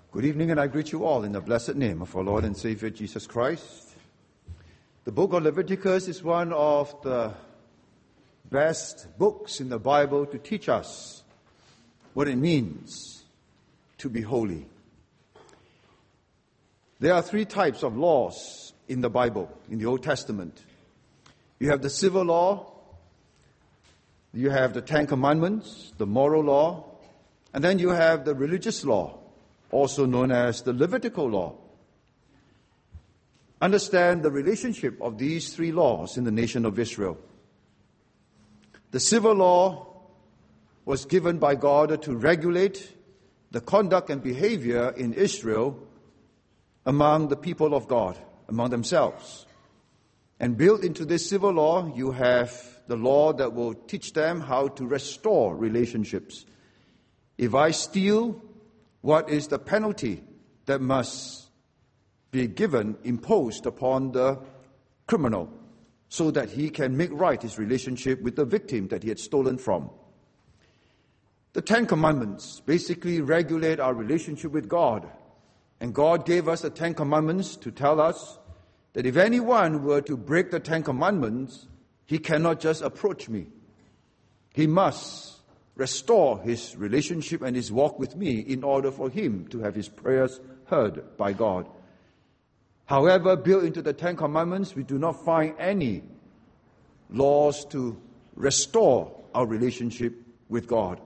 Good evening, and I greet you all in the blessed name of our Lord and Savior Jesus Christ. The book of Leviticus is one of the best books in the Bible to teach us what it means to be holy. There are three types of laws in the Bible, in the Old Testament. You have the civil law, you have the Ten Commandments, the moral law, and then you have the religious law, also known as the Levitical law. Understand the relationship of these three laws in the nation of Israel. The civil law was given by God to regulate the conduct and behavior in Israel among the people of God, among themselves. And built into this civil law, you have the law that will teach them how to restore relationships. If I steal, what is the penalty that must be given, imposed upon the criminal, so that he can make right his relationship with the victim that he had stolen from? The Ten Commandments basically regulate our relationship with God. And God gave us the Ten Commandments to tell us that if anyone were to break the Ten Commandments, he cannot just approach me. He must restore his relationship and his walk with me in order for him to have his prayers heard by God. However, built into the Ten Commandments, we do not find any laws to restore our relationship with God.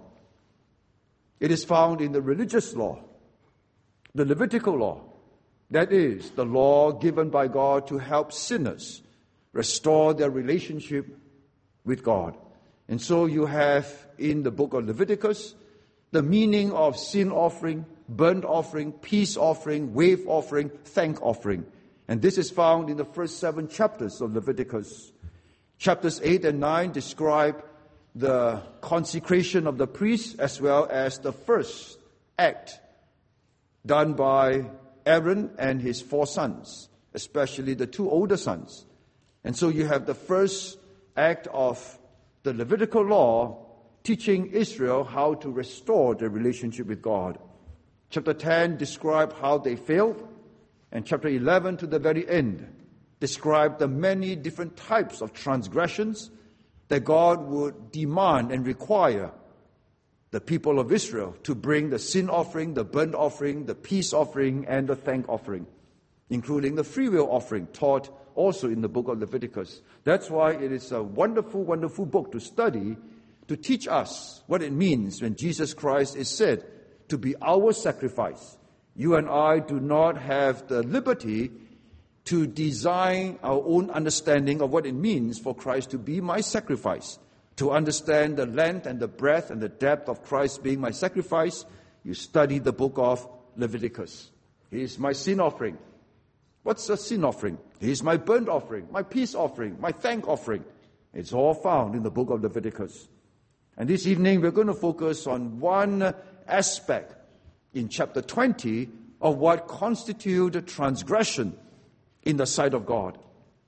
It is found in the religious law, the Levitical law. That is, the law given by God to help sinners restore their relationship with God. And so you have in the book of Leviticus the meaning of sin offering, burnt offering, peace offering, wave offering, thank offering. And this is found in the first 7 chapters of Leviticus. Chapters 8 and 9 describe the consecration of the priests as well as the first act done by Aaron and his 4 sons, especially the 2 older sons. And so you have the first act of the Levitical law teaching Israel how to restore their relationship with God. Chapter 10 describes how they failed, and chapter 11 to the very end describe the many different types of transgressions that God would demand and require the people of Israel to bring: the sin offering, the burnt offering, the peace offering, and the thank offering, including the free will offering taught also in the book of Leviticus. That's why it is a wonderful, wonderful book to study, to teach us what it means when Jesus Christ is said to be our sacrifice. You and I do not have the liberty to design our own understanding of what it means for Christ to be my sacrifice. To understand the length and the breadth and the depth of Christ being my sacrifice, you study the book of Leviticus. He is my sin offering. What's a sin offering? He is my burnt offering, my peace offering, my thank offering. It's all found in the book of Leviticus. And this evening we're going to focus on one aspect in chapter 20 of what constitutes transgression in the sight of God.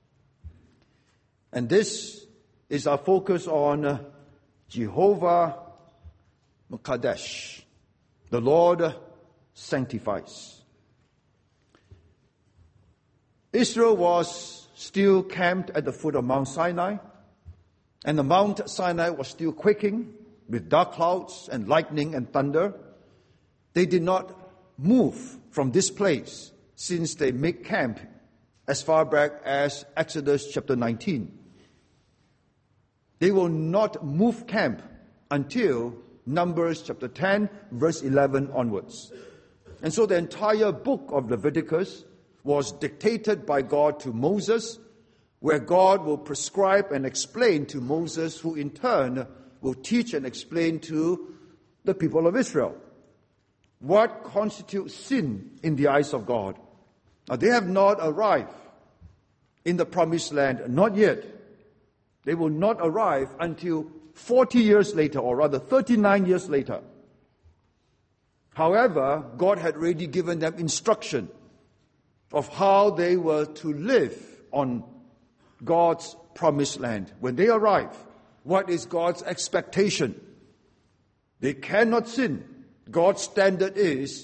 And this is our focus on Jehovah Mekadesh. The Lord sanctifies. Israel was still camped at the foot of Mount Sinai, and the Mount Sinai was still quaking with dark clouds and lightning and thunder. They did not move from this place since they made camp as far back as Exodus chapter 19. They will not move camp until Numbers chapter 10, verse 11 onwards. And so the entire book of Leviticus was dictated by God to Moses, where God will prescribe and explain to Moses, who in turn will teach and explain to the people of Israel what constitutes sin in the eyes of God. Now, they have not arrived in the promised land, not yet. They will not arrive until 40 years later, or rather 39 years later. However, God had already given them instruction of how they were to live on God's promised land. When they arrive, what is God's expectation? They cannot sin. God's standard is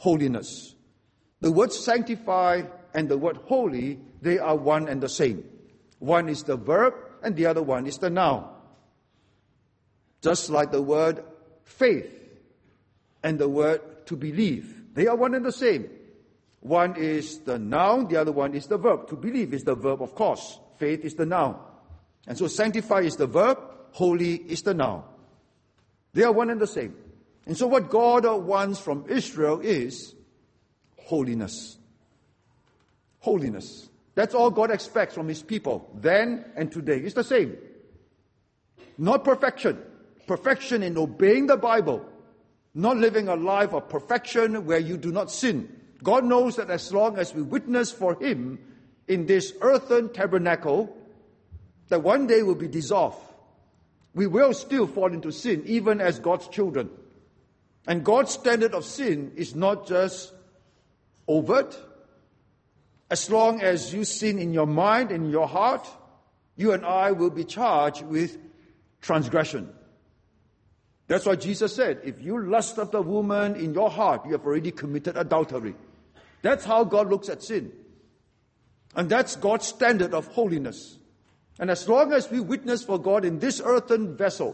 holiness. The word sanctify and the word holy, they are one and the same. One is the verb and the other one is the noun. Just like the word faith and the word to believe, they are one and the same. One is the noun, the other one is the verb. To believe is the verb, of course. Faith is the noun. And so sanctify is the verb, holy is the noun. They are one and the same. And so what God wants from Israel is holiness. Holiness. That's all God expects from His people, then and today. It's the same. Not perfection. Perfection in obeying the Bible. Not living a life of perfection where you do not sin. God knows that as long as we witness for Him in this earthen tabernacle, that one day will be dissolved. We will still fall into sin, even as God's children. And God's standard of sin is not just overt. As long as you sin in your mind and in your heart, you and I will be charged with transgression. That's why Jesus said, if you lust after a woman in your heart, you have already committed adultery. That's how God looks at sin. And that's God's standard of holiness. And as long as we witness for God in this earthen vessel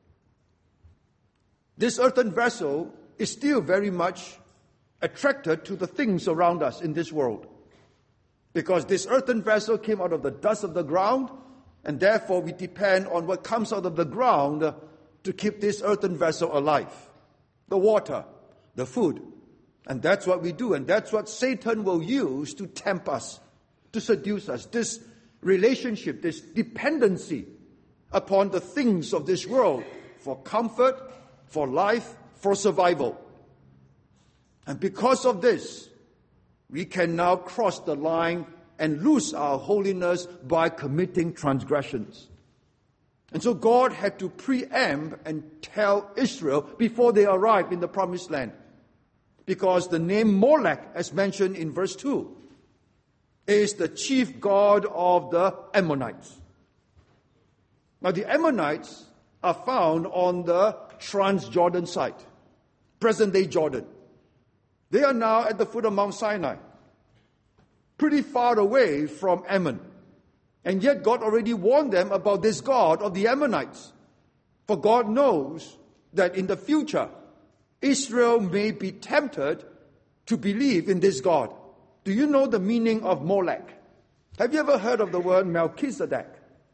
is still very much attracted to the things around us in this world. Because this earthen vessel came out of the dust of the ground, and therefore we depend on what comes out of the ground to keep this earthen vessel alive. The water, the food. And that's what we do, and that's what Satan will use to tempt us, to seduce us. This relationship, this dependency upon the things of this world for comfort, for life, for survival. And because of this, we can now cross the line and lose our holiness by committing transgressions. And so God had to preempt and tell Israel before they arrived in the promised land. Because the name Molech, as mentioned in verse 2, is the chief god of the Ammonites. Now the Ammonites are found on the Transjordan side, present-day Jordan. They are now at the foot of Mount Sinai, pretty far away from Ammon. And yet God already warned them about this god of the Ammonites. For God knows that in the future, Israel may be tempted to believe in this God. Do you know the meaning of Molech? Have you ever heard of the word Melchizedek?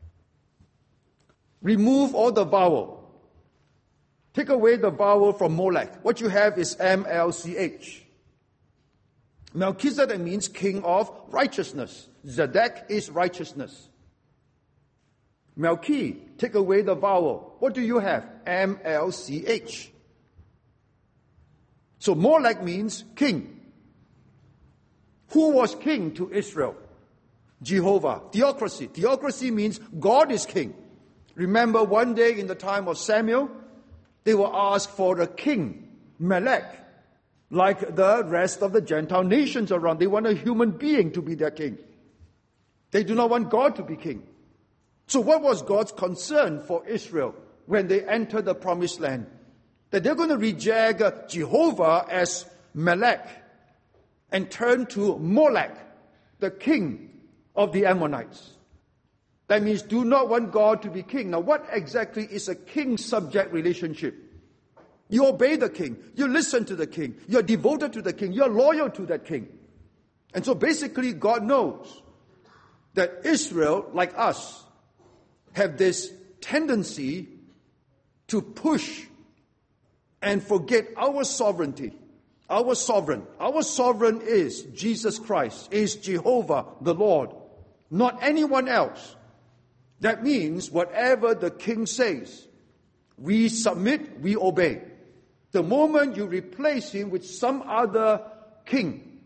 Remove all the vowel. Take away the vowel from Molech. What you have is M-L-C-H. Melchizedek means king of righteousness. Zedek is righteousness. Melchi, take away the vowel. What do you have? M-L-C-H. So Molech means king. Who was king to Israel? Jehovah. Theocracy. Theocracy means God is king. Remember one day in the time of Samuel, they were asked for a king, Melech, like the rest of the Gentile nations around. They want a human being to be their king. They do not want God to be king. So what was God's concern for Israel when they entered the promised land? That they're going to reject Jehovah as Melech and turn to Molech, the king of the Ammonites. That means do not want God to be king. Now what exactly is a king-subject relationship? You obey the king. You listen to the king. You're devoted to the king. You're loyal to that king. And so basically God knows that Israel, like us, have this tendency to push and forget our sovereignty. Our sovereign is Jesus Christ, is Jehovah the Lord, not anyone else. That means whatever the king says, we submit, we obey. The moment you replace him with some other king,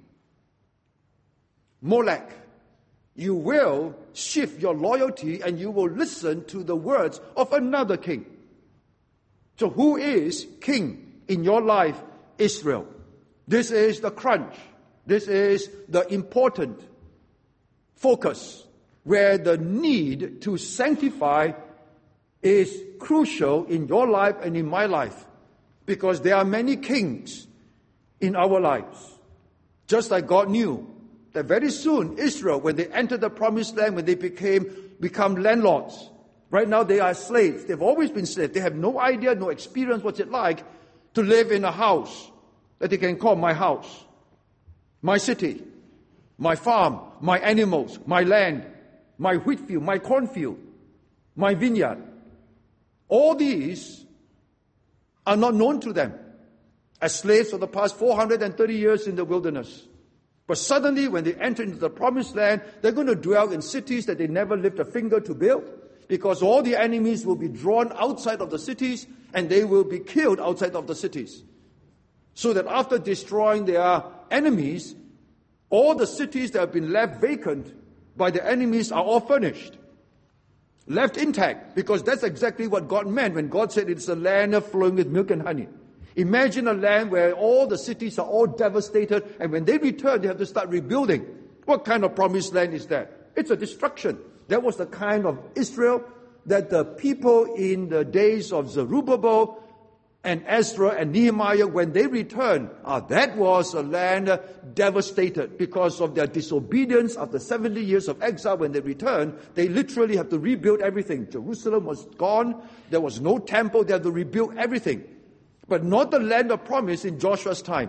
Molech, you will shift your loyalty and you will listen to the words of another king. So who is king in your life? Israel. This is the crunch. This is the important focus where the need to sanctify is crucial in your life and in my life. Because there are many kings in our lives. Just like God knew that very soon Israel, when they entered the promised land, when they become landlords, right now they are slaves. They've always been slaves. They have no idea, no experience what's it like to live in a house that they can call my house, my city, my farm, my animals, my land, my wheat field, my cornfield, my vineyard. All these are not known to them as slaves for the past 430 years in the wilderness. But suddenly, when they enter into the promised land, they're going to dwell in cities that they never lift a finger to build, because all the enemies will be drawn outside of the cities and they will be killed outside of the cities. So that after destroying their enemies, all the cities that have been left vacant by the enemies are all furnished, left intact, because that's exactly what God meant when God said it's a land flowing with milk and honey. Imagine a land where all the cities are all devastated, and when they return, they have to start rebuilding. What kind of promised land is that? It's a destruction. That was the kind of Israel that the people in the days of Zerubbabel and Ezra and Nehemiah, when they returned, that was a land devastated because of their disobedience after 70 years of exile. When they returned, they literally have to rebuild everything. Jerusalem was gone. There was no temple. They had to rebuild everything. But not the land of promise in Joshua's time.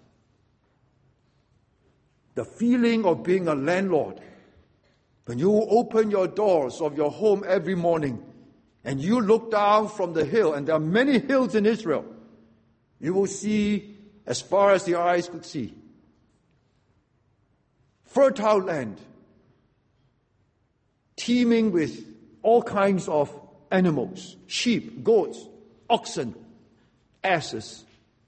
The feeling of being a landlord, when you open your doors of your home every morning and you look down from the hill, and there are many hills in Israel, you will see as far as the eyes could see. Fertile land, teeming with all kinds of animals, sheep, goats, oxen, asses.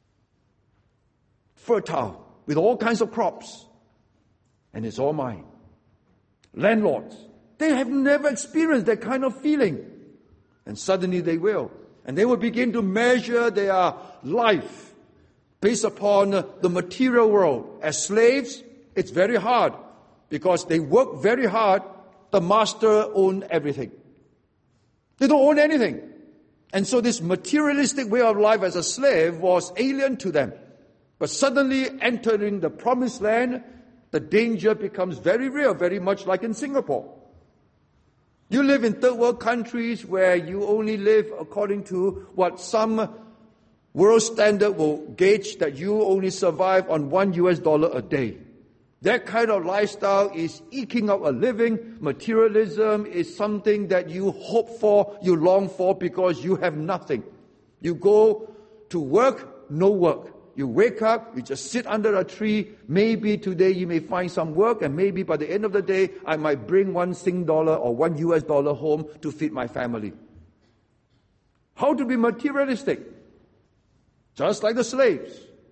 Fertile, with all kinds of crops. And it's all mine. Landlords, they have never experienced that kind of feeling. And suddenly they will. And they will begin to measure their life based upon the material world. As slaves, it's very hard because they work very hard. The master owns everything. They don't own anything. And so this materialistic way of life as a slave was alien to them. But suddenly entering the promised land, the danger becomes very real, very much like in Singapore. You live in third world countries where you only live according to what some world standard will gauge, that you only survive on $1 a day. That kind of lifestyle is eking out a living. Materialism is something that you hope for, you long for, because you have nothing. You go to work, no work. You wake up, you just sit under a tree. Maybe today you may find some work, and maybe by the end of the day, I might bring $1 Sing or $1 home to feed my family. How to be materialistic? Just like the slaves.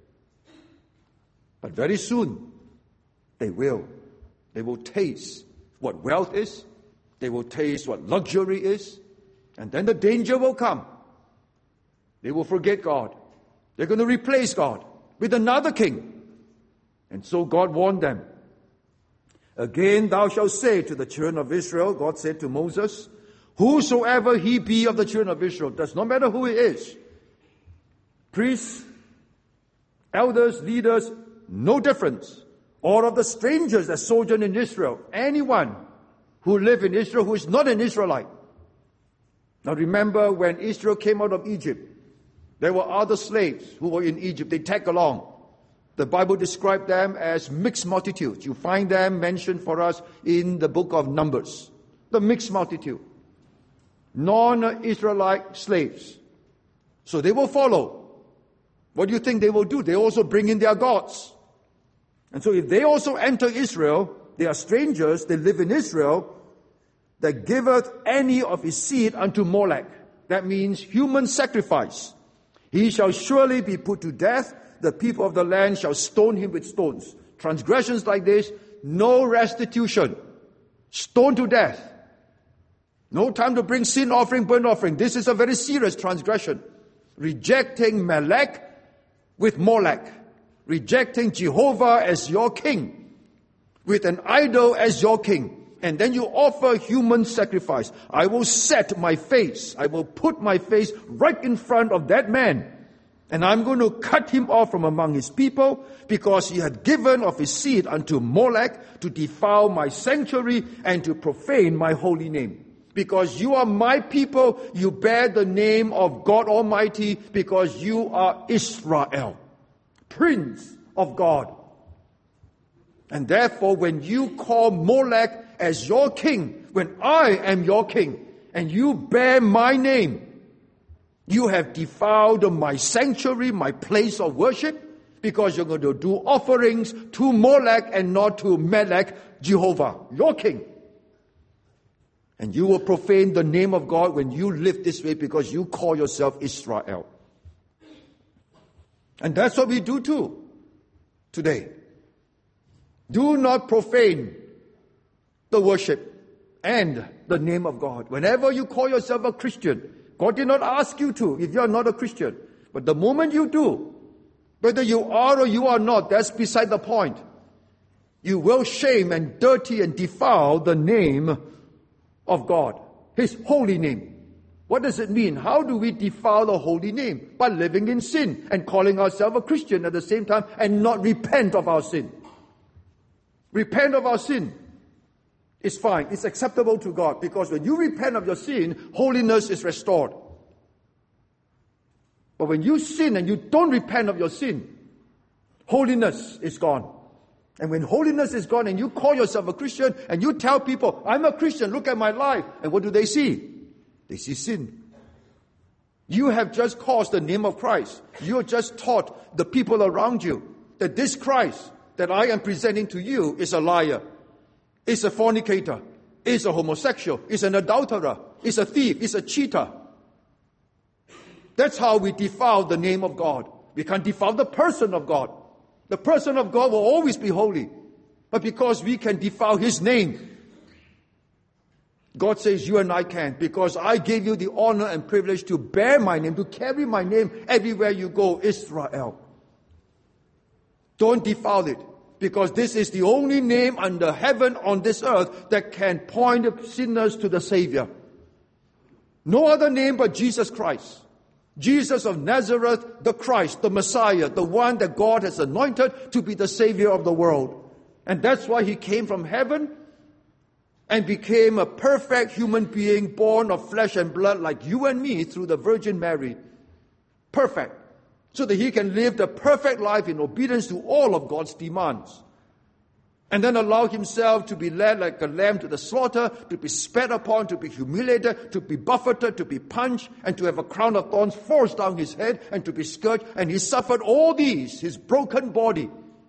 But very soon, they will. They will taste what wealth is. They will taste what luxury is. And then the danger will come. They will forget God. They're going to replace God with another king. And so God warned them. Again, thou shalt say to the children of Israel, God said to Moses, whosoever he be of the children of Israel, does not matter who he is, priests, elders, leaders, no difference, or of the strangers that sojourn in Israel, anyone who live in Israel who is not an Israelite. Now remember, when Israel came out of Egypt, there were other slaves who were in Egypt. They tagged along. The Bible described them as mixed multitudes. You find them mentioned for us in the book of Numbers. The mixed multitude. Non-Israelite slaves. So they will follow. What do you think they will do? They also bring in their gods. And so if they also enter Israel, they are strangers, they live in Israel, that giveth any of his seed unto Molech. That means human sacrifice. He shall surely be put to death. The people of the land shall stone him with stones. Transgressions like this, no restitution. Stone to death. No time to bring sin offering, burnt offering. This is a very serious transgression. Rejecting Melech with Molech. Rejecting Jehovah as your king. With an idol as your king. And then you offer human sacrifice. I will set my face. I will put my face right in front of that man. And I'm going to cut him off from among his people, because he had given of his seed unto Molech to defile my sanctuary and to profane my holy name. Because you are my people, you bear the name of God Almighty, because you are Israel, Prince of God. And therefore, when you call Molech as your king, when I am your king, and you bear my name, you have defiled my sanctuary, my place of worship, because you're going to do offerings to Molech and not to Melech, Jehovah, your king. And you will profane the name of God when you live this way, because you call yourself Israel. And that's what we do too today. Do not profane the worship and the name of God. Whenever you call yourself a Christian, God did not ask you to if you are not a Christian. But the moment you do, whether you are or you are not, that's beside the point. You will shame and dirty and defile the name of God, His holy name. What does it mean? How do we defile the holy name? By living in sin and calling ourselves a Christian at the same time and not repent of our sin. Repent of our sin is fine. It's acceptable to God, because when you repent of your sin, holiness is restored. But when you sin and you don't repent of your sin, holiness is gone. And when holiness is gone and you call yourself a Christian and you tell people, I'm a Christian, look at my life. And what do they see? They see sin. You have just caused the name of Christ. You have just taught the people around you that this Christ that I am presenting to you is a liar, is a fornicator, is a homosexual, is an adulterer, is a thief, is a cheater. That's how we defile the name of God. We can't defile the person of God. The person of God will always be holy. But because we can defile His name, God says you and I can't, because I gave you the honor and privilege to bear my name, to carry my name everywhere you go, Israel. Don't defile it, because this is the only name under heaven on this earth that can point sinners to the Savior. No other name but Jesus Christ. Jesus of Nazareth, the Christ, the Messiah, the one that God has anointed to be the Savior of the world. And that's why He came from heaven and became a perfect human being, born of flesh and blood like you and me through the Virgin Mary. Perfect. So that He can live the perfect life in obedience to all of God's demands. And then allow Himself to be led like a lamb to the slaughter, to be spat upon, to be humiliated, to be buffeted, to be punched, and to have a crown of thorns forced down His head, and to be scourged. And He suffered all these, His broken body,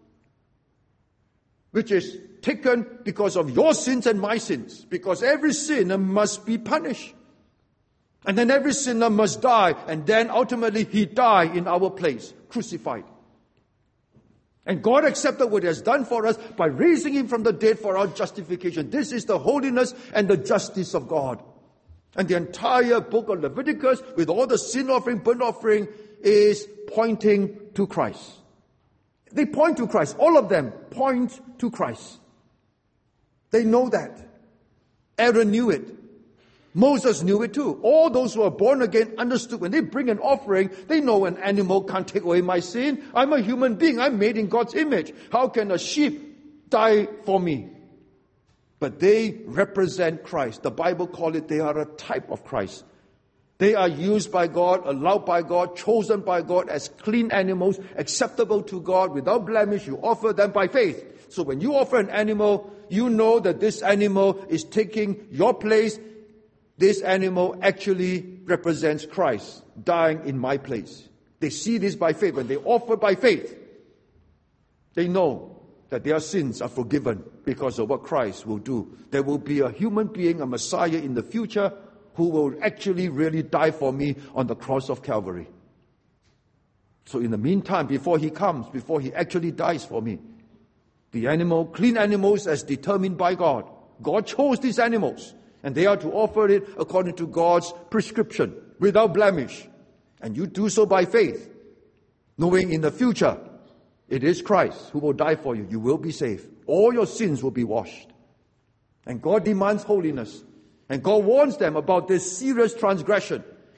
which is taken because of your sins and my sins, because every sinner must be punished. And then every sinner must die, and then ultimately He died in our place, crucified. And God accepted what He has done for us by raising Him from the dead for our justification. This is the holiness and the justice of God. And the entire book of Leviticus, with all the sin offering, burnt offering, is pointing to Christ. They point to Christ. All of them point to Christ. They know that. Aaron knew it. Moses knew it too. All those who are born again understood when they bring an offering, they know an animal can't take away my sin. I'm a human being. I'm made in God's image. How can a sheep die for me? But they represent Christ. The Bible calls it they are a type of Christ. They are used by God, allowed by God, chosen by God as clean animals, acceptable to God, without blemish. You offer them by faith. So when you offer an animal, you know that this animal is taking your place. This animal actually represents Christ dying in my place. They see this by faith. When they offer by faith, they know that their sins are forgiven because of what Christ will do. There will be a human being, a Messiah in the future, who will actually really die for me on the cross of Calvary. So in the meantime, before He comes, before He actually dies for me, the animal, clean animals as determined by God. God chose these animals. And they are to offer it according to God's prescription, without blemish. And you do so by faith, knowing in the future, it is Christ who will die for you. You will be saved. All your sins will be washed. And God demands holiness. And God warns them about this serious transgression.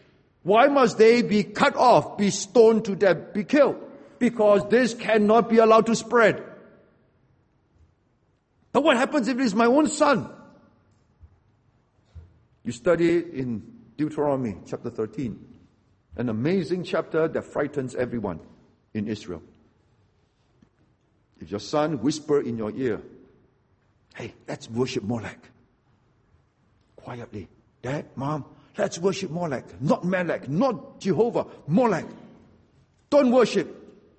Why must they be cut off, be stoned to death, be killed? Because this cannot be allowed to spread. But what happens if it is my own son? You study it in Deuteronomy chapter 13. An amazing chapter that frightens everyone in Israel. If your son whisper in your ear, "Hey, let's worship Molech." Quietly. "Dad, Mom, let's worship Molech. Not Melech, not Jehovah, Molech. Don't worship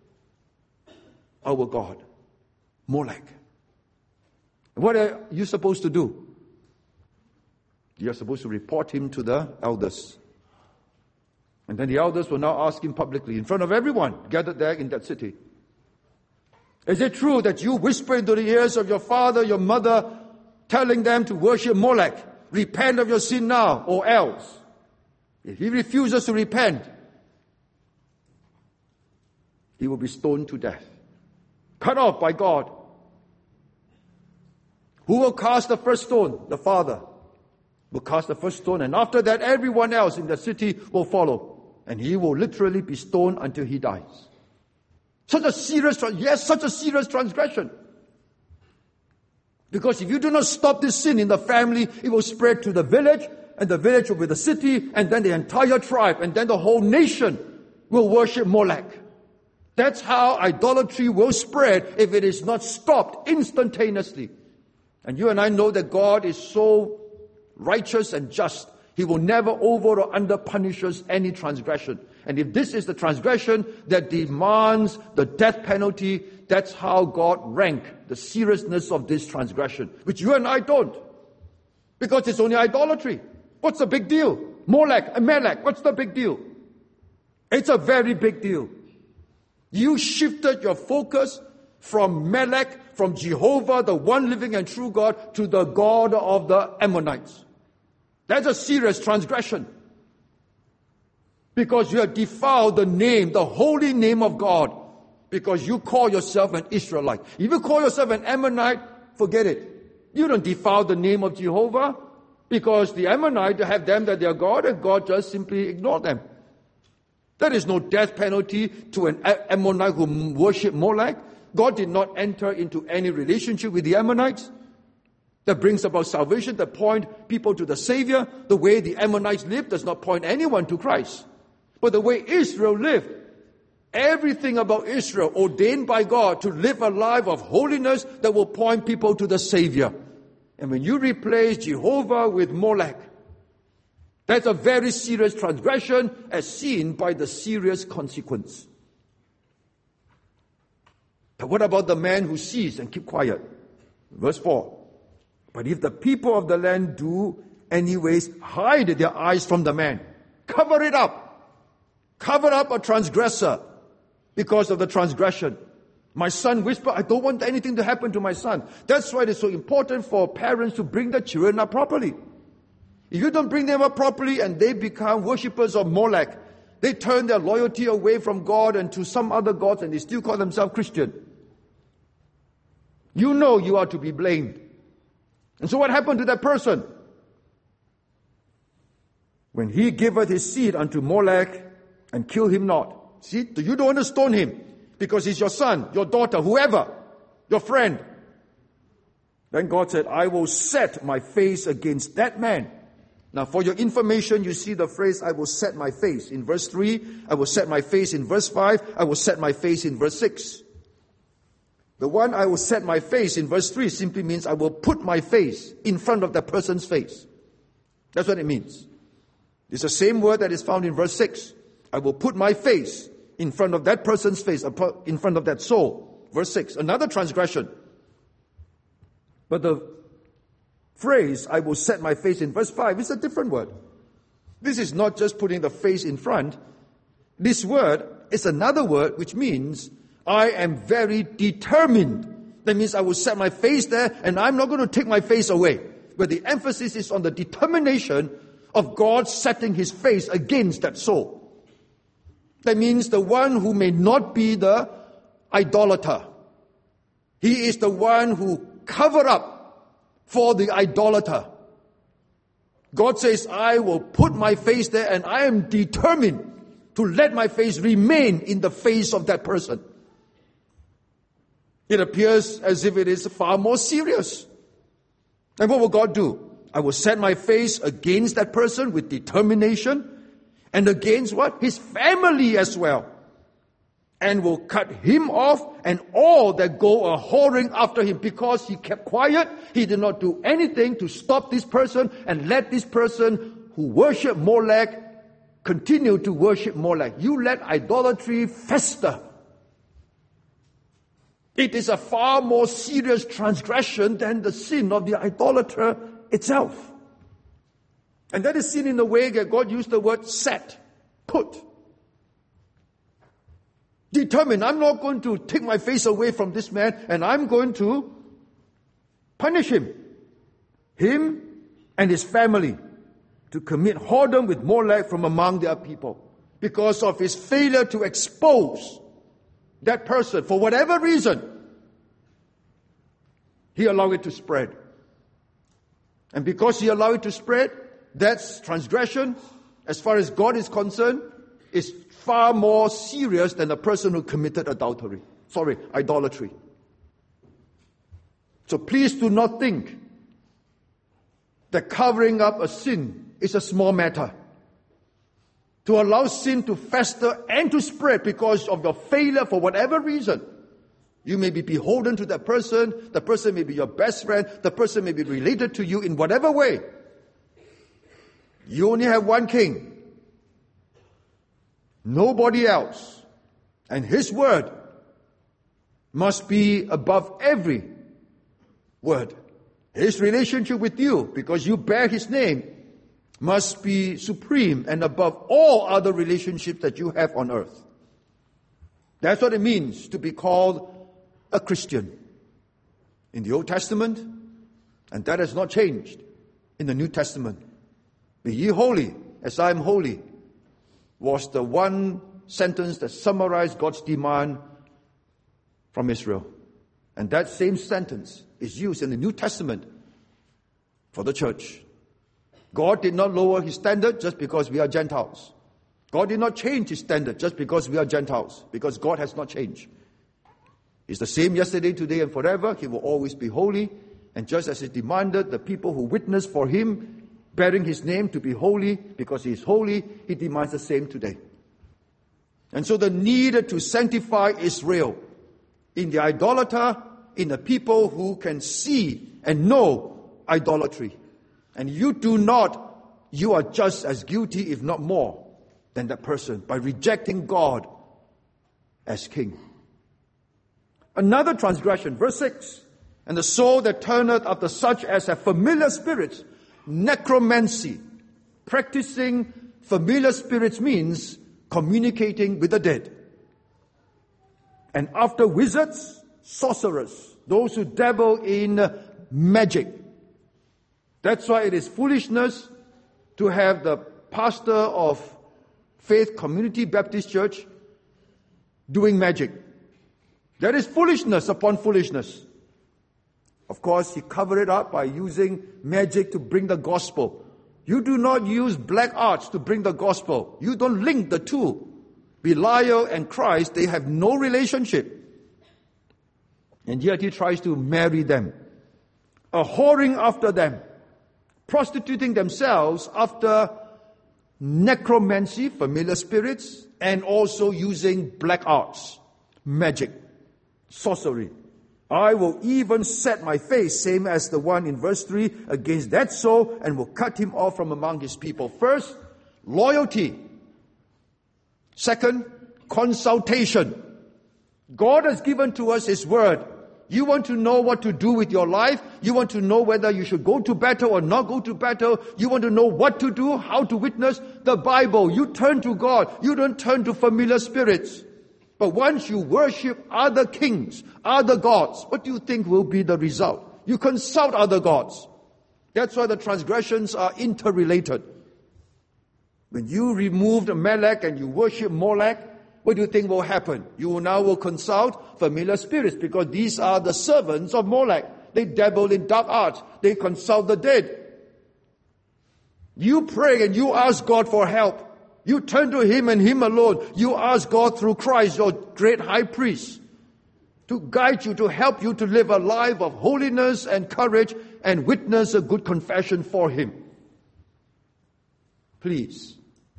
our God, Molech." What are you supposed to do? You are supposed to report him to the elders. And then the elders will now ask him publicly, in front of everyone gathered there in that city, "Is it true that you whisper into the ears of your father, your mother, telling them to worship Molech? Repent of your sin now, or else." If he refuses to repent, he will be stoned to death, cut off by God. Who will cast the first stone? The father will cast the first stone, and after that everyone else in the city will follow. And he will literally be stoned until he dies. Such a serious transgression. Because if you do not stop this sin in the family, it will spread to the village, and the village will be the city, and then the entire tribe, and then the whole nation will worship Molech. That's how idolatry will spread if it is not stopped instantaneously. And you and I know that God is so righteous and just. He will never over or under punishes any transgression. And if this is the transgression that demands the death penalty, that's how God ranked the seriousness of this transgression, which you and I don't. Because it's only idolatry. What's the big deal? Molech and Melech, what's the big deal? It's a very big deal. You shifted your focus from Melech, from Jehovah, the one living and true God, to the God of the Ammonites. That's a serious transgression. Because you have defiled the name, the holy name of God. Because you call yourself an Israelite. If you call yourself an Ammonite, forget it. You don't defile the name of Jehovah. Because the Ammonites have them that they are God, and God just simply ignore them. There is no death penalty to an Ammonite who worship Molech. God did not enter into any relationship with the Ammonites that brings about salvation, that point people to the Savior. The way the Ammonites lived does not point anyone to Christ. But the way Israel lived, everything about Israel ordained by God to live a life of holiness that will point people to the Savior. And when you replace Jehovah with Molech, that's a very serious transgression as seen by the serious consequence. But what about the man who sees and keep quiet? Verse 4. But if the people of the land do anyways hide their eyes from the man, cover it up. Cover up a transgressor because of the transgression. My son whispered, I don't want anything to happen to my son. That's why it's so important for parents to bring their children up properly. If you don't bring them up properly and they become worshippers of Molech, they turn their loyalty away from God and to some other gods, and they still call themselves Christian. You know you are to be blamed. And so what happened to that person? When he giveth his seed unto Molech and kill him not. See, you don't want to stone him because he's your son, your daughter, whoever, your friend. Then God said, I will set my face against that man. Now for your information, you see the phrase, I will set my face. In verse 3, I will set my face. In verse 5, I will set my face. In verse 6. The one I will set my face in verse 3 simply means I will put my face in front of that person's face. That's what it means. It's the same word that is found in verse 6. I will put my face in front of that person's face, in front of that soul. Verse 6. Another transgression. But the phrase, I will set my face in verse 5 is a different word. This is not just putting the face in front. This word is another word which means I am very determined. That means I will set my face there and I'm not going to take my face away. But the emphasis is on the determination of God setting his face against that soul. That means the one who may not be the idolater. He is the one who covered up for the idolater. God says, I will put my face there, and I am determined to let my face remain in the face of that person. It appears as if it is far more serious. And what will God do? I will set my face against that person with determination, and against what? His family as well. And will cut him off and all that go a-whoring after him, because he kept quiet. He did not do anything to stop this person and let this person who worship Molech continue to worship Molech. You let idolatry fester. It is a far more serious transgression than the sin of the idolater itself. And that is seen in the way that God used the word set, put. Determined, I'm not going to take my face away from this man, and I'm going to punish him and his family, to commit whoredom with Molech from among their people, because of his failure to expose that person. For whatever reason, he allowed it to spread. And because he allowed it to spread, that's transgression, as far as God is concerned, is far more serious than a person who committed idolatry. So please do not think that covering up a sin is a small matter. To allow sin to fester and to spread because of your failure for whatever reason. You may be beholden to that person. The person may be your best friend. The person may be related to you in whatever way. You only have one king. Nobody else. And his word must be above every word. His relationship with you, because you bear his name, must be supreme and above all other relationships that you have on earth. That's what it means to be called a Christian in the Old Testament, and that has not changed in the New Testament. Be ye holy as I am holy was the one sentence that summarized God's demand from Israel. And that same sentence is used in the New Testament for the church. God did not lower his standard just because we are Gentiles. God did not change his standard just because we are Gentiles, because God has not changed. He's the same yesterday, today, and forever. He will always be holy. And just as he demanded the people who witnessed for him, bearing his name, to be holy because he is holy, he demands the same today. And so the need to sanctify Israel in the idolater, in the people who can see and know idolatry. And you do not, you are just as guilty, if not more, than that person by rejecting God as king. Another transgression, verse 6. And the soul that turneth after such as have familiar spirits, necromancy. Practicing familiar spirits means communicating with the dead. And after wizards, sorcerers, those who dabble in magic. That's why it is foolishness to have the pastor of Faith Community Baptist Church doing magic. That is foolishness upon foolishness. Of course, he covered it up by using magic to bring the gospel. You do not use black arts to bring the gospel. You don't link the two. Belial and Christ, they have no relationship. And yet he tries to marry them. A-whoring after them. Prostituting themselves after necromancy, familiar spirits, and also using black arts, magic, sorcery. I will even set my face, same as the one in verse 3, against that soul, and will cut him off from among his people. First, loyalty. Second, consultation. God has given to us his word. You want to know what to do with your life. You want to know whether you should go to battle or not go to battle. You want to know what to do, how to witness. The Bible. You turn to God. You don't turn to familiar spirits. But once you worship other kings, other gods, what do you think will be the result? You consult other gods. That's why the transgressions are interrelated. When you remove Melech and you worship Molech, what do you think will happen? You now will consult familiar spirits, because these are the servants of Molech. They dabble in dark arts. They consult the dead. You pray and you ask God for help. You turn to Him and Him alone. You ask God through Christ, your great high priest, to guide you, to help you to live a life of holiness and courage and witness a good confession for Him. Please.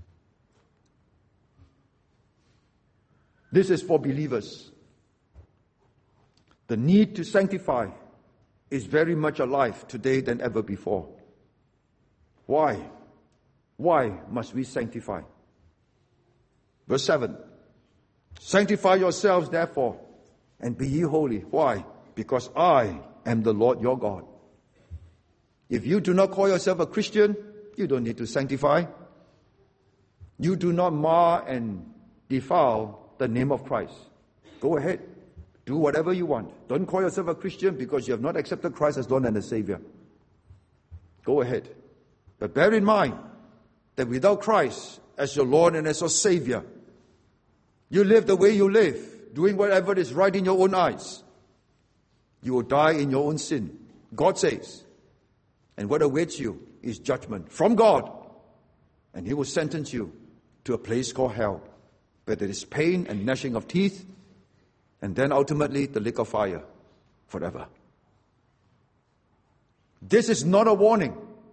This is for believers. The need to sanctify is very much alive today than ever before. Why? Why must we sanctify? Verse 7. Sanctify yourselves therefore, and be ye holy. Why? Because I am the Lord your God. If you do not call yourself a Christian, you don't need to sanctify. You do not mar and defile the name of Christ. Go ahead. Do whatever you want. Don't call yourself a Christian because you have not accepted Christ as Lord and as Savior. Go ahead. But bear in mind that without Christ as your Lord and as your Savior, you live the way you live, doing whatever is right in your own eyes. You will die in your own sin. God says. And what awaits you is judgment from God. And He will sentence you to a place called hell, where there is pain and gnashing of teeth, and then ultimately the lake of fire forever. This is not a warning.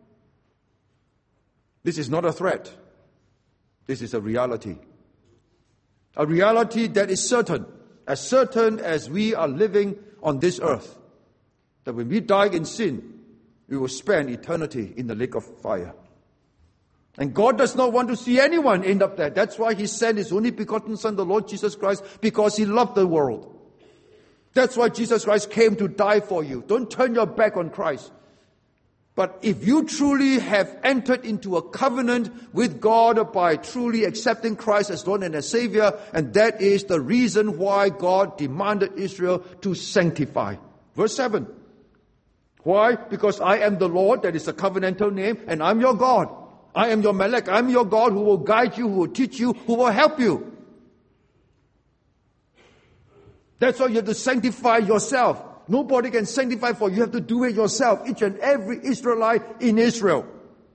This is not a threat. This is a reality. A reality that is certain as we are living on this earth, that when we die in sin, we will spend eternity in the lake of fire. And God does not want to see anyone end up there. That's why He sent His only begotten Son, the Lord Jesus Christ, because He loved the world. That's why Jesus Christ came to die for you. Don't turn your back on Christ. But if you truly have entered into a covenant with God by truly accepting Christ as Lord and as Savior, and that is the reason why God demanded Israel to sanctify. Verse 7. Why? Because I am the Lord, that is a covenantal name, and I'm your God. I am your Melech. I'm your God who will guide you, who will teach you, who will help you. That's why you have to sanctify yourself. Nobody can sanctify for you. You have to do it yourself. Each and every Israelite in Israel.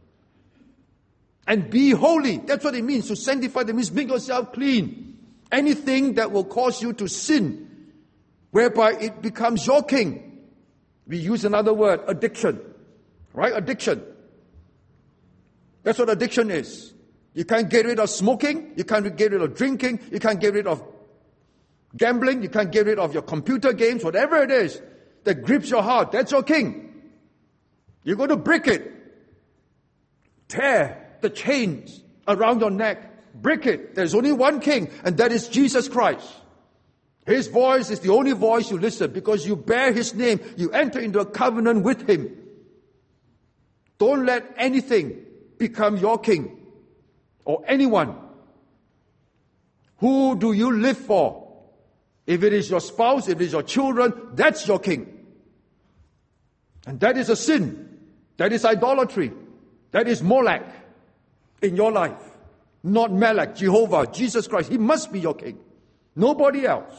And be holy. That's what it means. To sanctify, that means make yourself clean. Anything that will cause you to sin, whereby it becomes your king. We use another word, addiction. Right? Addiction. That's what addiction is. You can't get rid of smoking. You can't get rid of drinking. You can't get rid of gambling. You can't get rid of your computer games. Whatever it is that grips your heart, that's your king. You're going to break it. Tear the chains around your neck. Break it. There's only one king, and that is Jesus Christ. His voice is the only voice you listen because you bear His name. You enter into a covenant with Him. Don't let anything become your king or anyone. Who do you live for? If it is your spouse, if it is your children, that's your king. And that is a sin. That is idolatry. That is Molech in your life. Not Melech, Jehovah, Jesus Christ. He must be your king. Nobody else.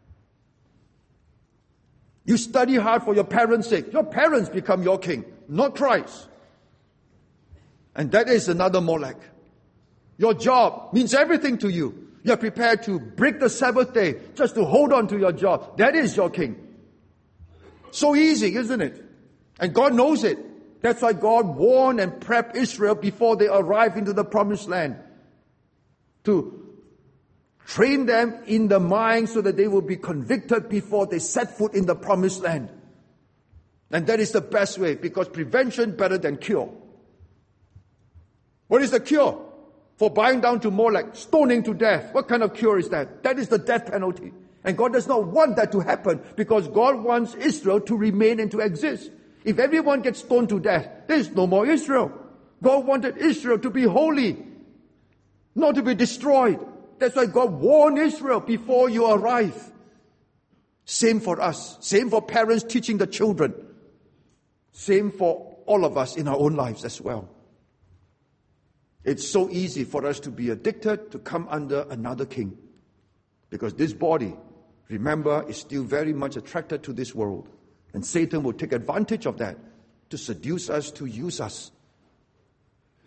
You study hard for your parents' sake. Your parents become your king, not Christ. And that is another Molech. Your job means everything to you. You're prepared to break the Sabbath day just to hold on to your job. That is your king. So easy, isn't it? And God knows it. That's why God warned and prepped Israel before they arrived into the promised land. To train them in the mind so that they will be convicted before they set foot in the promised land. And that is the best way, because prevention better than cure. What is the cure? For bowing down to Molech, stoning to death. What kind of cure is that? That is the death penalty. And God does not want that to happen because God wants Israel to remain and to exist. If everyone gets stoned to death, there is no more Israel. God wanted Israel to be holy, not to be destroyed. That's why God warned Israel before you arrive. Same for us. Same for parents teaching the children. Same for all of us in our own lives as well. It's so easy for us to be addicted to come under another king. Because this body, remember, is still very much attracted to this world. And Satan will take advantage of that to seduce us, to use us.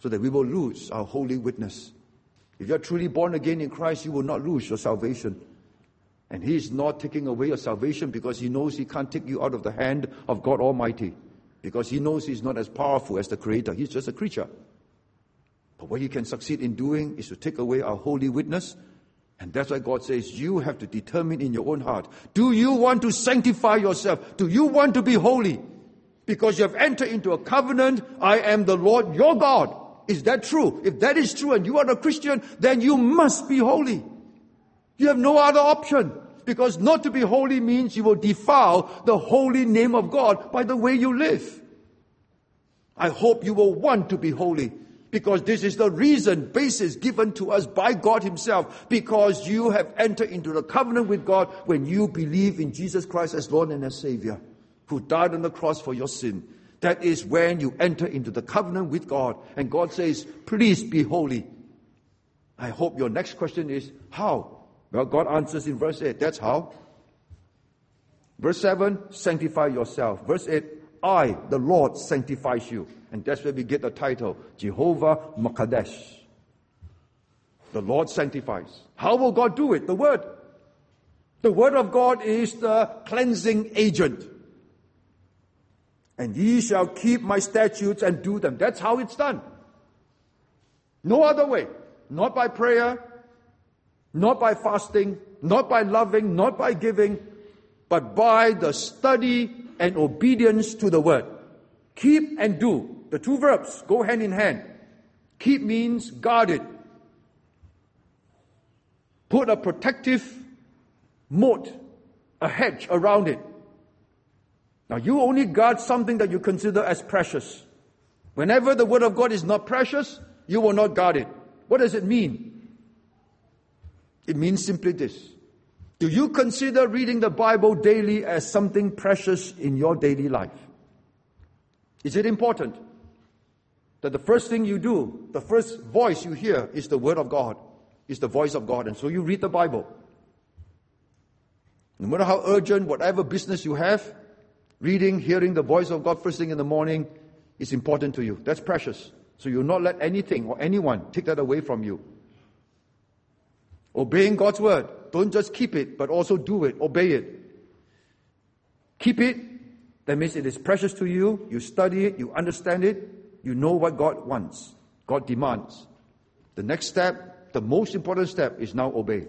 so that we will lose our holy witness. If you are truly born again in Christ, you will not lose your salvation. And He is not taking away your salvation because He knows He can't take you out of the hand of God Almighty. Because He knows He's not as powerful as the Creator. He's just a creature. But what He can succeed in doing is to take away our holy witness. And that's why God says, you have to determine in your own heart. Do you want to sanctify yourself? Do you want to be holy? Because you have entered into a covenant. I am the Lord your God. Is that true? If that is true and you are a Christian, then you must be holy. You have no other option. Because not to be holy means you will defile the holy name of God by the way you live. I hope you will want to be holy. Because this is the basis given to us by God Himself. Because you have entered into the covenant with God when you believe in Jesus Christ as Lord and as Savior, who died on the cross for your sin. That is when you enter into the covenant with God. And God says, please be holy. I hope your next question is, how? Well, God answers in verse 8. That's how. Verse 7, sanctify yourself. Verse 8, I, the Lord, sanctifies you. And that's where we get the title, Jehovah Makadesh. The Lord sanctifies. How will God do it? The Word. The Word of God is the cleansing agent. And ye shall keep my statutes and do them. That's how it's done. No other way. Not by prayer, not by fasting, not by loving, not by giving, but by the study and obedience to the Word. Keep and do. The two verbs go hand in hand. Keep means guard it. Put a protective moat, a hedge around it. Now you only guard something that you consider as precious. Whenever the Word of God is not precious, you will not guard it. What does it mean? It means simply this. Do you consider reading the Bible daily as something precious in your daily life? Is it important that the first thing you do, the first voice you hear is the Word of God, is the voice of God, and so you read the Bible? No matter how urgent, whatever business you have, reading, hearing the voice of God first thing in the morning is important to you. That's precious. So you'll not let anything or anyone take that away from you. Obeying God's Word. Don't just keep it, but also do it. Obey it. Keep it. That means it is precious to you. You study it. You understand it. You know what God wants. God demands. The next step, the most important step, is now obey.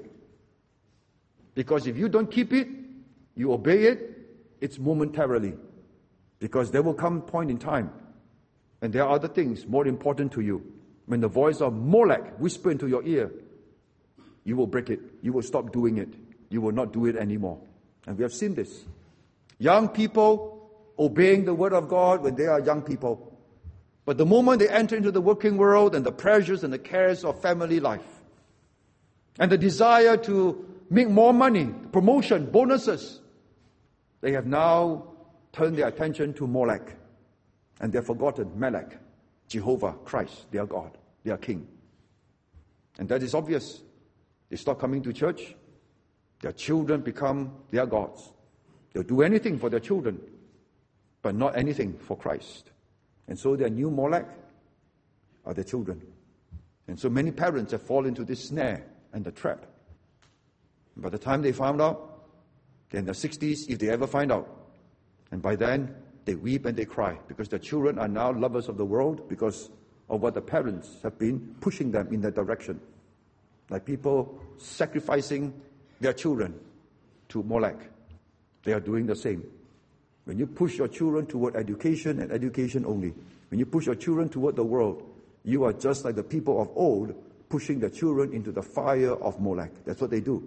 Because if you don't keep it, you obey it, it's momentarily. Because there will come a point in time, and there are other things more important to you. When the voice of Molech whisper into your ear, you will break it. You will stop doing it. You will not do it anymore. And we have seen this. Young people obeying the Word of God when they are young people. But the moment they enter into the working world and the pressures and the cares of family life, and the desire to make more money, promotion, bonuses, they have now turned their attention to Molech. And they've forgotten Melech, Jehovah, Christ, their God, their King. And that is obvious. They stop coming to church. Their children become their gods. They'll do anything for their children, but not anything for Christ. And so their new Molech are their children. And so many parents have fallen into this snare and the trap. And by the time they found out, they're in their 60s, if they ever find out. And by then, they weep and they cry because their children are now lovers of the world because of what the parents have been pushing them in that direction. Like people sacrificing their children to Molech. They are doing the same. When you push your children toward education and education only, when you push your children toward the world, you are just like the people of old pushing their children into the fire of Molech. That's what they do.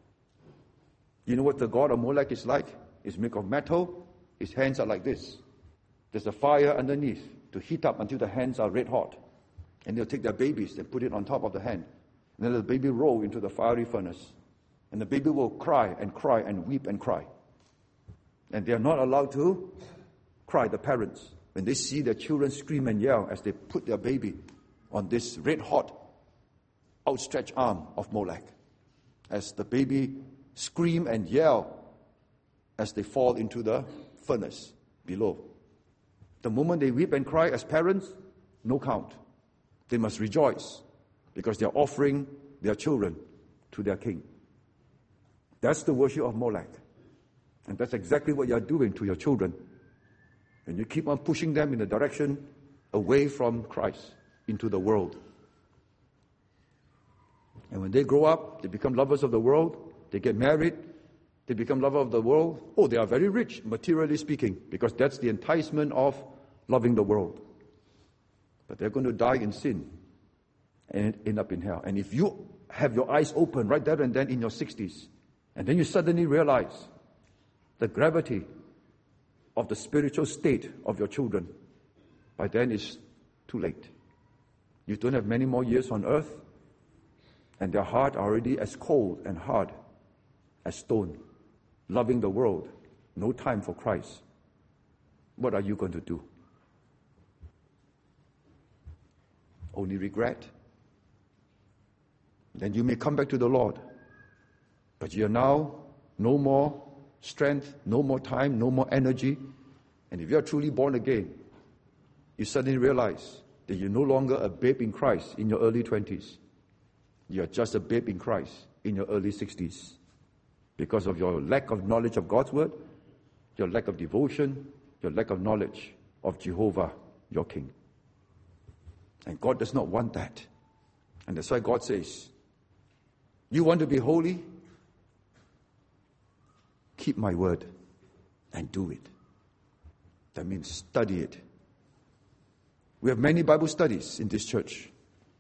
You know what the god of Molech is like? He's made of metal. His hands are like this. There's a fire underneath to heat up until the hands are red hot. And they'll take their babies and put it on top of the hand. And then the baby roll into the fiery furnace. And the baby will cry and weep and cry. And they are not allowed to cry, the parents, when they see their children scream and yell as they put their baby on this red-hot, outstretched arm of Molech. As the baby scream and yell as they fall into the furnace below. The moment they weep and cry as parents, no count. They must rejoice because they're offering their children to their king. That's the worship of Molech. And that's exactly what you're doing to your children. And you keep on pushing them in the direction away from Christ into the world. And when they grow up, they become lovers of the world. They get married. They become lovers of the world. Oh, they are very rich, materially speaking, because that's the enticement of loving the world. But they're going to die in sin and end up in hell. And if you have your eyes open right there and then in your 60s, and then you suddenly realize the gravity of the spiritual state of your children, by then it's too late. You don't have many more years on earth, and their heart are already as cold and hard as stone, loving the world, no time for Christ. What are you going to do? Only regret. Then you may come back to the Lord, but you're now no more strength, no more time, no more energy. And if you're truly born again, you suddenly realize that you're no longer a babe in Christ in your early 20s. You're just a babe in Christ in your early 60s because of your lack of knowledge of God's word, your lack of devotion, your lack of knowledge of Jehovah, your King. And God does not want that. And that's why God says, you want to be holy? Keep my word and do it. That means study it. We have many Bible studies in this church.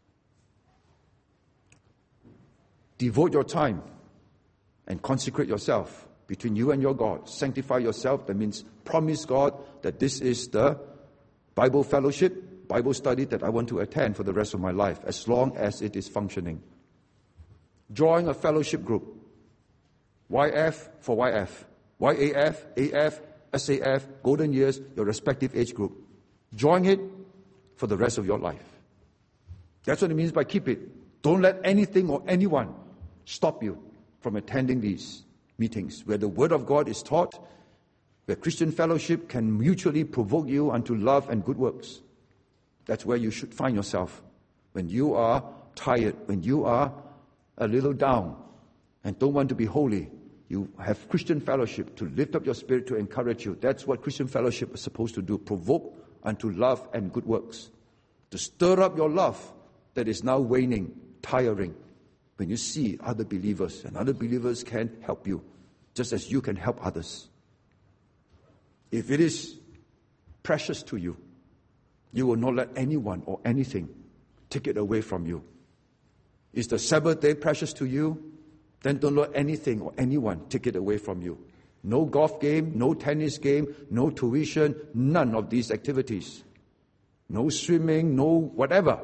Devote your time and consecrate yourself between you and your God. Sanctify yourself. That means promise God that this is the Bible fellowship, Bible study that I want to attend for the rest of my life, as long as it is functioning. Join a fellowship group. YF for YF. YAF, AF, SAF, Golden Years, your respective age group. Join it for the rest of your life. That's what it means by keep it. Don't let anything or anyone stop you from attending these meetings where the Word of God is taught, where Christian fellowship can mutually provoke you unto love and good works. That's where you should find yourself when you are tired, when you are a little down and don't want to be holy. You have Christian fellowship to lift up your spirit, to encourage you. That's what Christian fellowship is supposed to do. Provoke unto love and good works. To stir up your love that is now waning, tiring. When you see other believers, and other believers can help you, just as you can help others. If it is precious to you, you will not let anyone or anything take it away from you. Is the Sabbath day precious to you? Then don't let anything or anyone take it away from you. No golf game, no tennis game, no tuition, none of these activities. No swimming, no whatever.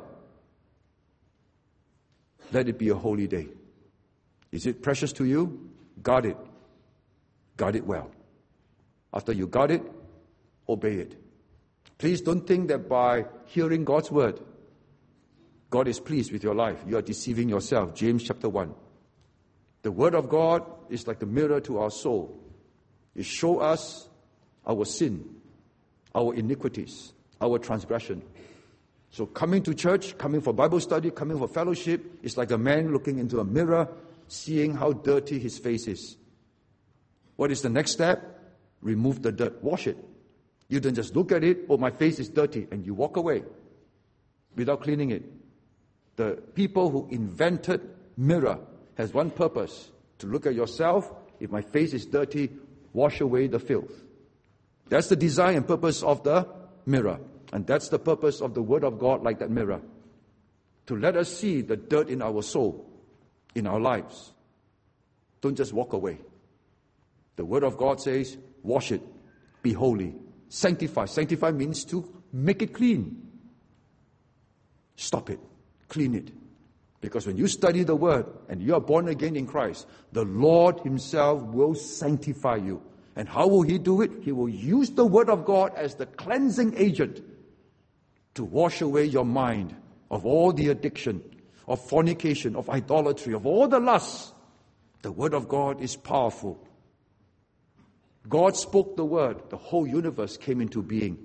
Let it be a holy day. Is it precious to you? Guard it. Guard it well. After you guard it, obey it. Please don't think that by hearing God's word, God is pleased with your life. You are deceiving yourself. James chapter 1. The word of God is like a mirror to our soul. It shows us our sin, our iniquities, our transgression. So coming to church, coming for Bible study, coming for fellowship is like a man looking into a mirror, seeing how dirty his face is. What is the next step? Remove the dirt. Wash it. You don't just look at it, oh, my face is dirty, and you walk away without cleaning it. The people who invented mirror has one purpose, to look at yourself. If my face is dirty, wash away the filth. That's the design and purpose of the mirror. And that's the purpose of the Word of God like that mirror. To let us see the dirt in our soul, in our lives. Don't just walk away. The Word of God says, wash it, be holy, sanctify. Sanctify means to make it clean. Stop it, clean it. Because when you study the Word and you are born again in Christ, the Lord Himself will sanctify you. And how will He do it? He will use the Word of God as the cleansing agent to wash away your mind of all the addiction, of fornication, of idolatry, of all the lusts. The Word of God is powerful. God spoke the Word, the whole universe came into being.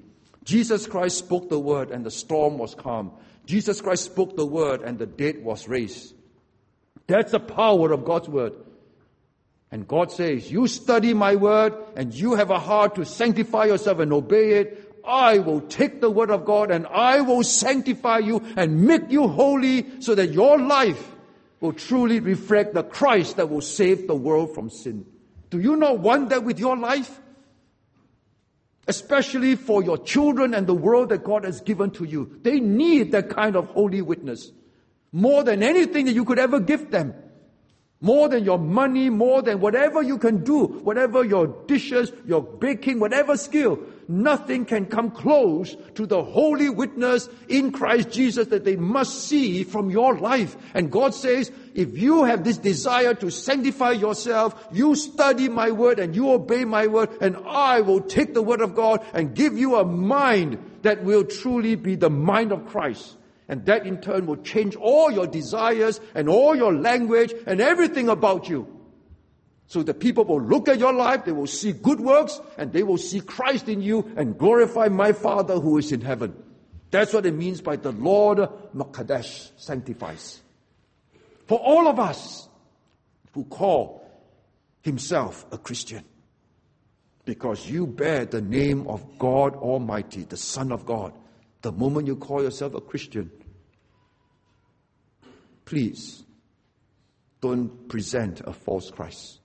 Jesus Christ spoke the word and the storm was calm. Jesus Christ spoke the word and the dead was raised. That's the power of God's word. And God says, you study my word and you have a heart to sanctify yourself and obey it. I will take the word of God and I will sanctify you and make you holy so that your life will truly reflect the Christ that will save the world from sin. Do you not want that with your life? Especially for your children and the world that God has given to you. They need that kind of holy witness. More than anything that you could ever give them. More than your money, more than whatever you can do, whatever your dishes, your baking, whatever skill, nothing can come close to the holy witness in Christ Jesus that they must see from your life. And God says, if you have this desire to sanctify yourself, you study my word and you obey my word, and I will take the word of God and give you a mind that will truly be the mind of Christ. And that in turn will change all your desires and all your language and everything about you. So the people will look at your life, they will see good works, and they will see Christ in you and glorify my Father who is in heaven. That's what it means by the Lord Makadesh, sanctifies. For all of us who call himself a Christian, because you bear the name of God Almighty, the Son of God. The moment you call yourself a Christian, please don't present a false Christ.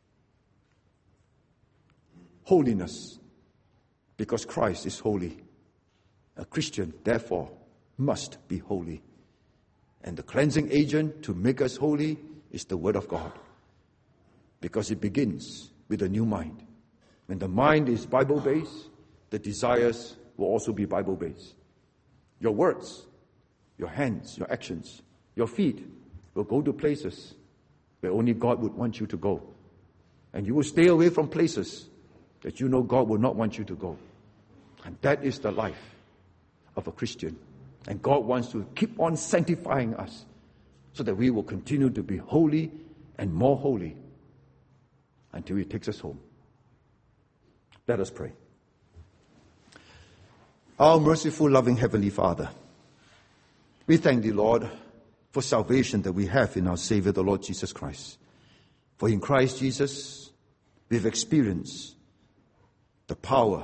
Holiness, because Christ is holy. A Christian, therefore, must be holy. And the cleansing agent to make us holy is the Word of God. Because it begins with a new mind. When the mind is Bible-based, the desires will also be Bible-based. Your words, your hands, your actions, your feet will go to places where only God would want you to go. And you will stay away from places that you know God will not want you to go. And that is the life of a Christian. And God wants to keep on sanctifying us so that we will continue to be holy and more holy until He takes us home. Let us pray. Our merciful, loving Heavenly Father, we thank Thee, Lord, for salvation that we have in our Savior, the Lord Jesus Christ. For in Christ Jesus, we've experienced the power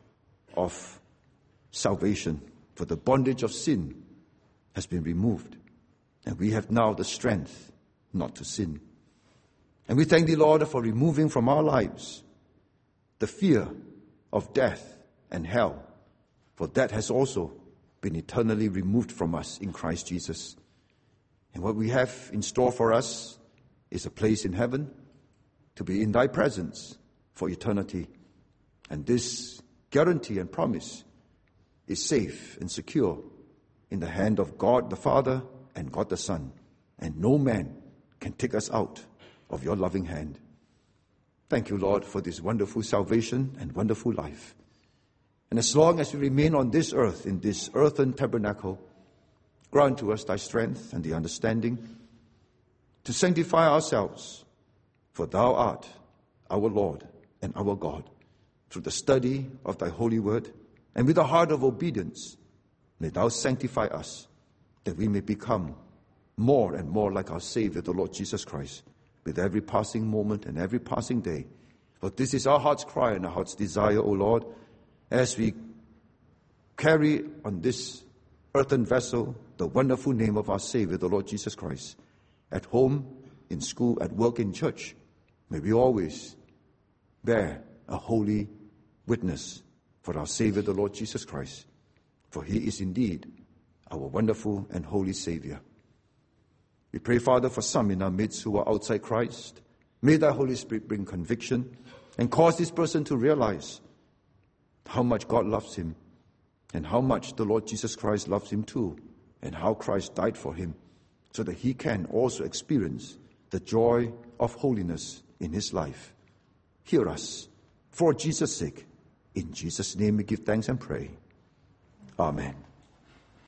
of salvation. For the bondage of sin has been removed. And we have now the strength not to sin. And we thank Thee, Lord, for removing from our lives the fear of death and hell. For that has also been eternally removed from us in Christ Jesus. And what we have in store for us is a place in heaven to be in Thy presence for eternity. And this guarantee and promise is safe and secure in the hand of God the Father and God the Son. And no man can take us out of Your loving hand. Thank You, Lord, for this wonderful salvation and wonderful life. And as long as we remain on this earth, in this earthen tabernacle, grant to us Thy strength and the understanding to sanctify ourselves, for Thou art our Lord and our God. Through the study of Thy holy word and with a heart of obedience, may Thou sanctify us, that we may become more and more like our Savior, the Lord Jesus Christ, with every passing moment and every passing day. For this is our heart's cry and our heart's desire, O Lord, as we carry on this earthen vessel the wonderful name of our Savior, the Lord Jesus Christ, at home, in school, at work, in church. May we always bear a holy witness for our Savior, the Lord Jesus Christ, for He is indeed our wonderful and holy Savior. We pray, Father, for some in our midst who are outside Christ. May Thy Holy Spirit bring conviction and cause this person to realize how much God loves him and how much the Lord Jesus Christ loves him too, and how Christ died for him so that he can also experience the joy of holiness in his life. Hear us for Jesus' sake. In Jesus' name we give thanks and pray. Amen.